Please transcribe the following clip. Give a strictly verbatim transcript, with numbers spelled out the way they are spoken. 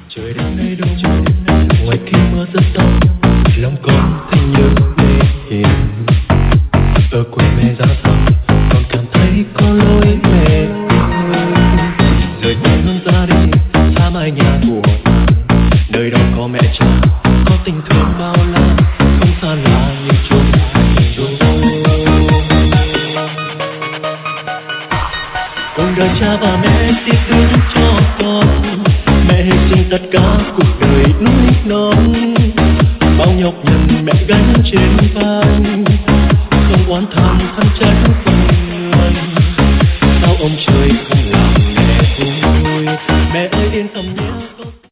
Trời đêm nay đâu ngoài kia mưa rất to, lòng con thấy nhớ mẹ hiền. Ở quê mẹ ra sao con cảm thấy có lỗi mẹ. Rời quê hương ra đi xa mái nhà của nơi đó có mẹ cha, có tình thương bao la, không xa lạ như chúng chúng. Cuộc đời cha và mẹ tiếc thương cho con, mẹ hy sinh tất cả cuộc đời nuôi non. Bao nhọc nhằn mẹ gánh trên vai, không oán than thân trách phần người. Sao ông trời không